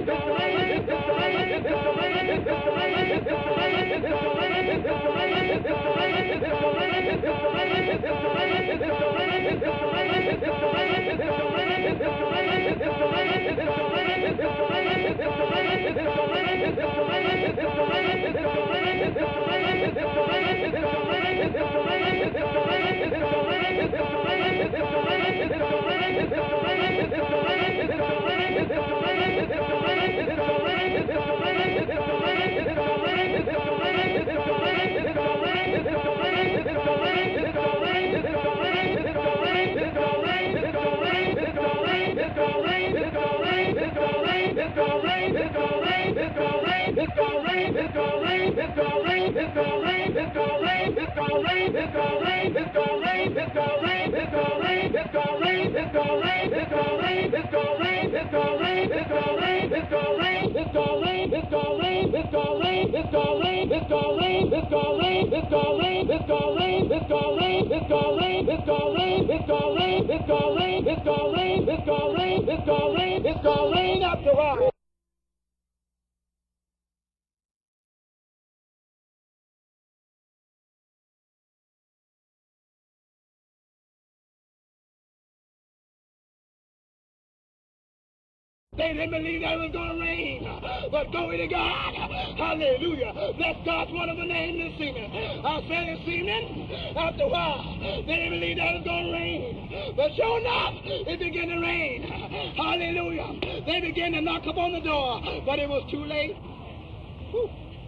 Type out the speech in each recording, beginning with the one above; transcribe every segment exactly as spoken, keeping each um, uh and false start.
They didn't believe that it was going to rain, but glory to God, hallelujah. Bless God's wonderful name this evening. I said this evening, after a while, they didn't believe that it was going to rain, but sure enough, it began to rain, hallelujah. They began to knock upon the door, but it was too late. Whew.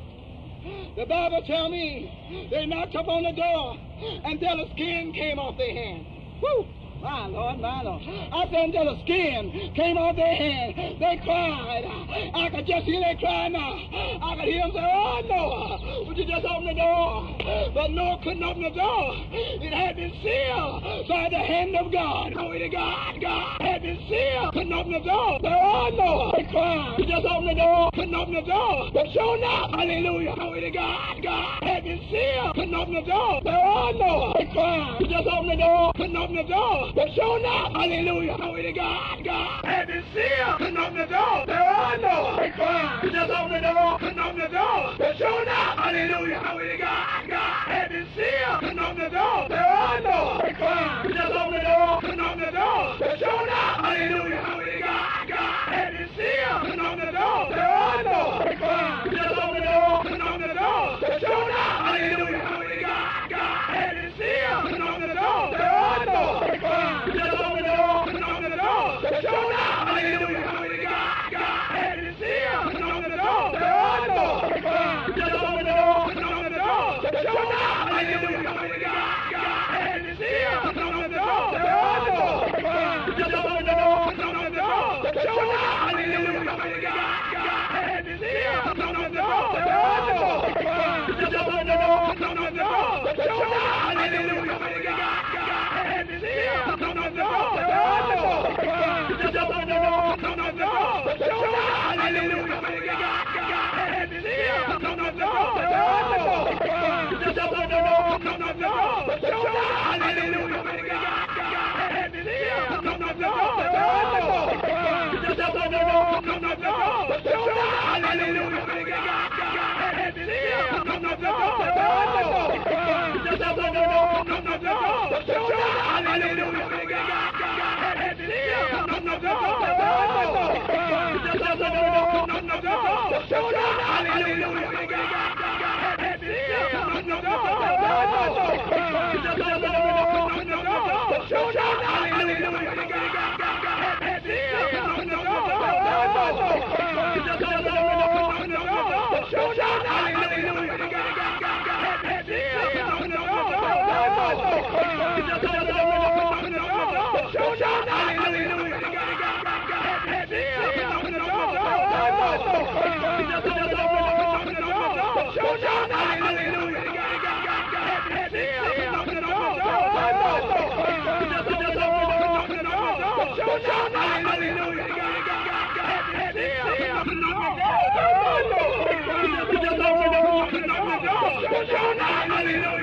The Bible tells me they knocked upon the door until the skin came off their hand. Whew. My Lord, my Lord. I said until the skin came off their hand, they cried. I could just hear they cry now. I could hear them say, oh, Noah, would you just open the door? But Noah couldn't open the door. It had been sealed by the hand of God. Glory to God. God had been sealed. Couldn't open the door. But oh, Noah, they cried. You just open the door. Couldn't open the door. But sure enough, hallelujah. Glory to God. God had been sealed. Couldn't open the door. But oh, Noah, they cried. You just open the door. Couldn't open the door. But sure enough, hallelujah, glory to God, God had been sealed, couldn't open the door, there are no, they cried, you just open the door, couldn't open the door, but sure enough, hallelujah, glory to God, God had been sealed, couldn't open the door, there are no, they cried, you just open the door, couldn't open the door, but sure enough, hallelujah, glory to God, God had been sealed, couldn't open the door, there are no, they cried, you just open the door, couldn't open the door, but sure enough, hallelujah, glory to God, God had been sealed, couldn't open the door, there are no, they cried. Just open the door, open the door. Show now, hallelujah, glory to God. God had it sealed. Open the door, there are no. Just open the door, open the door. Show now, hallelujah, glory to God. God had it sealed. Open the door, there are no. Just open the door, open the door. Show now, hallelujah, glory to God. God had it sealed. Open the door, there are no. Just open the door, open the door. Show now, hallelujah, glory to God. God had it sealed. Open the door, there are no. Just open the door, open the door. Show now, hallelujah, glory to God. God had it sealed. Open the door, there are no. Just open the door, open the door. Show now, hallelujah, glory to God. God had it sealed. Open the door, there are no. Just open the door, open the door. Show now, hallelujah, glory to God. God had it sealed. Open the door, there are no. Just open the door, open the door. Show now, hallelujah, glory to God. God had it sealed. Open the door, there are no. Just open the door, open the door. Show now, hallelujah, glory to God. God had it sealed. Open the door, there are no. Just open the door, open the door. Show now, hallelujah, glory to God. God had it sealed. Open the door, there are no. Just open the door, open the door. Show now, hallelujah, glory to God. God had it sealed. Open the door, there are no. Just open the door, open the door. Show now, hallelujah, glory to God. God had it sealed. Open the door, there are no. Just open the door, open the door. Show now, hallelujah, glory to God. God had it sealed. Open the door, there are no. Just open the door, open the door. Show now, hallelujah, glory to God. God had it sealed. Open the door, there are no. Just open the door, open the door. Show now, hallelujah.